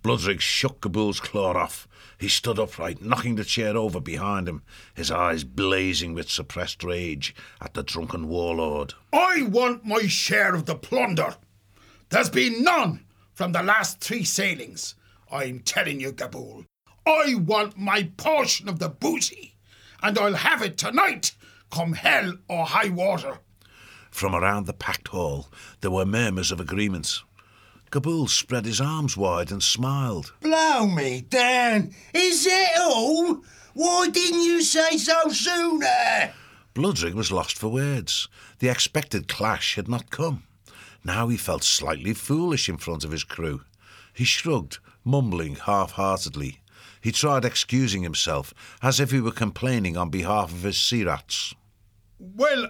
Bloodrig shook Gabool's claw off. He stood upright, knocking the chair over behind him, his eyes blazing with suppressed rage at the drunken warlord. I want my share of the plunder. There's been none from the last 3 sailings. I'm telling you, Gabool, I want my portion of the booty, and I'll have it tonight, come hell or high water. From around the packed hall, there were murmurs of agreement. Gabool spread his arms wide and smiled. Blow me, Dan! Is that all? Why didn't you say so sooner? Bloodrig was lost for words. The expected clash had not come. Now he felt slightly foolish in front of his crew. He shrugged, mumbling half-heartedly. He tried excusing himself, as if he were complaining on behalf of his sea rats. Well,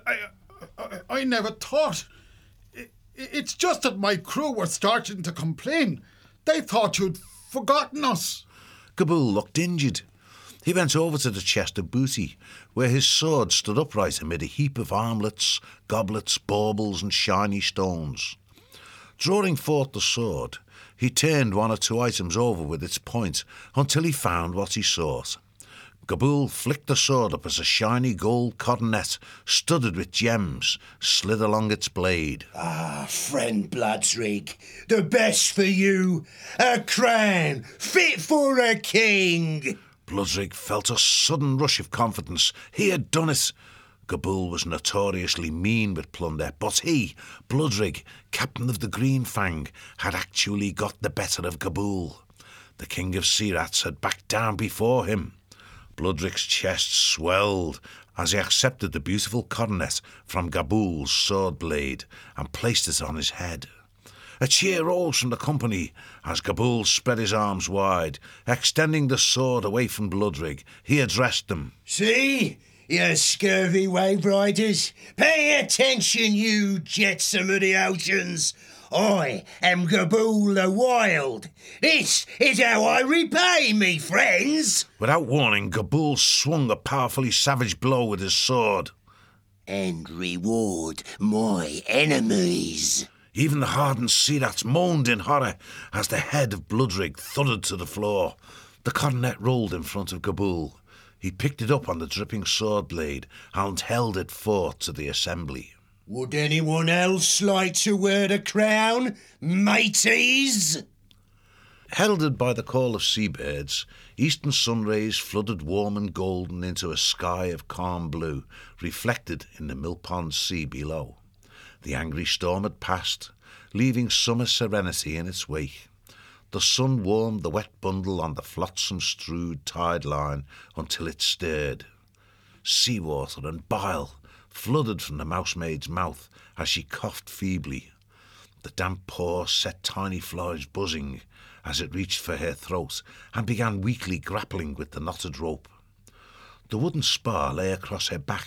I never thought. It's just that my crew were starting to complain. They thought you'd forgotten us. Gabool looked injured. He went over to the chest of booty, where his sword stood upright amid a heap of armlets, goblets, baubles and shiny stones. Drawing forth the sword, he turned 1 or 2 items over with its point until he found what he sought. Gabool flicked the sword up as a shiny gold coronet, studded with gems, slid along its blade. Ah, friend Bloodrig, the best for you. A crown, fit for a king. Bloodrig felt a sudden rush of confidence. He had done it. Gabool was notoriously mean with plunder, but he, Bloodrig, captain of the Green Fang, had actually got the better of Gabool. The king of sea rats had backed down before him. Bloodrig's chest swelled as he accepted the beautiful coronet from Gabool's sword blade and placed it on his head. A cheer rose from the company as Gabool spread his arms wide. Extending the sword away from Bloodrig, he addressed them. See, you scurvy wave riders. Pay attention, you jetsam of the oceans. I am Gabool the Wild. This is how I repay me friends. Without warning, Gabool swung a powerfully savage blow with his sword. And reward my enemies. Even the hardened sea rats moaned in horror as the head of Bloodrig thudded to the floor. The coronet rolled in front of Gabool. He picked it up on the dripping sword blade and held it forth to the assembly. Would anyone else like to wear the crown, mateys? Heralded by the call of seabirds, eastern sun rays flooded warm and golden into a sky of calm blue, reflected in the mill pond sea below. The angry storm had passed, leaving summer serenity in its wake. The sun warmed the wet bundle on the flotsam-strewed tide line until it stirred. Seawater and bile flooded from the mousemaid's mouth as she coughed feebly. The damp pore set tiny flies buzzing as it reached for her throat and began weakly grappling with the knotted rope. The wooden spar lay across her back.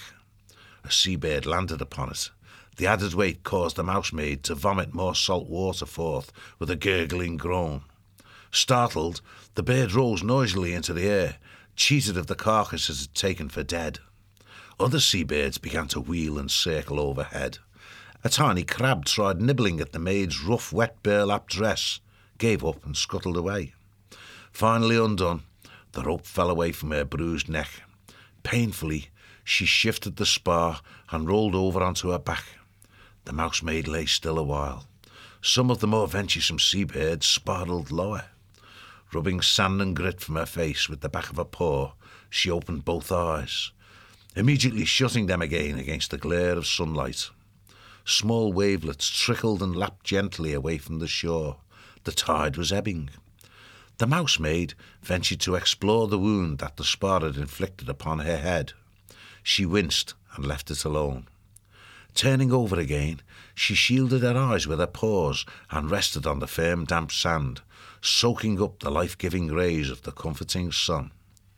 A seabird landed upon it. The added weight caused the mousemaid to vomit more salt water forth with a gurgling groan. Startled, the bird rose noisily into the air, cheated of the carcass it had taken for dead. Other seabirds began to wheel and circle overhead. A tiny crab tried nibbling at the maid's rough, wet burlap dress, gave up and scuttled away. Finally undone, the rope fell away from her bruised neck. Painfully, she shifted the spar and rolled over onto her back. The mousemaid lay still a while. Some of the more venturesome seabirds sparkled lower. Rubbing sand and grit from her face with the back of her paw, she opened both eyes, immediately shutting them again against the glare of sunlight. Small wavelets trickled and lapped gently away from the shore. The tide was ebbing. The mousemaid ventured to explore the wound that the spar had inflicted upon her head. She winced and left it alone. Turning over again, she shielded her eyes with her paws and rested on the firm, damp sand, soaking up the life-giving rays of the comforting sun.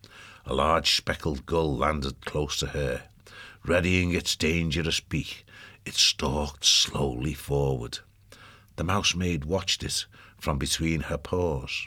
A large speckled gull landed close to her. Readying its dangerous beak, it stalked slowly forward. The mousemaid watched it from between her paws.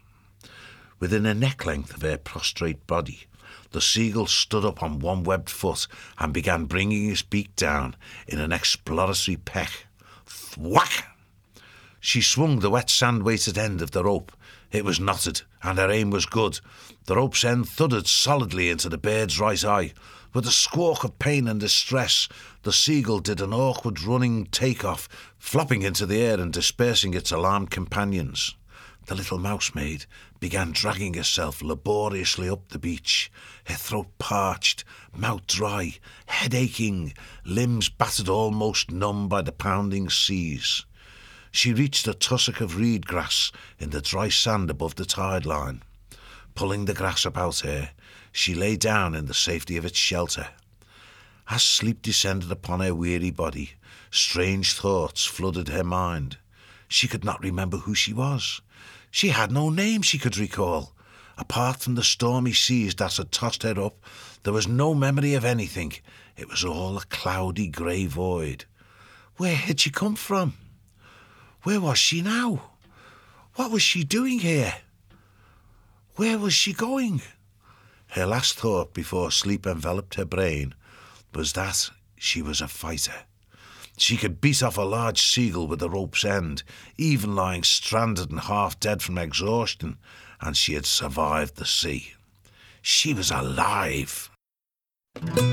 Within a neck-length of her prostrate body, the seagull stood up on one webbed foot and began bringing his beak down in an exploratory peck. Thwack! She swung the wet sand-weighted end of the rope, It was knotted, and her aim was good. The rope's end thudded solidly into the bird's right eye. With a squawk of pain and distress, the seagull did an awkward running take-off, flopping into the air and dispersing its alarmed companions. The little mousemaid began dragging herself laboriously up the beach, her throat parched, mouth dry, head aching, limbs battered almost numb by the pounding seas. She reached a tussock of reed grass in the dry sand above the tide line. Pulling the grass about her, she lay down in the safety of its shelter. As sleep descended upon her weary body, strange thoughts flooded her mind. She could not remember who she was. She had no name she could recall. Apart from the stormy seas that had tossed her up, there was no memory of anything. It was all a cloudy grey void. Where had she come from? Where was she now? What was she doing here? Where was she going? Her last thought before sleep enveloped her brain was that she was a fighter. She could beat off a large seagull with a rope's end, even lying stranded and half dead from exhaustion, and she had survived the sea. She was alive.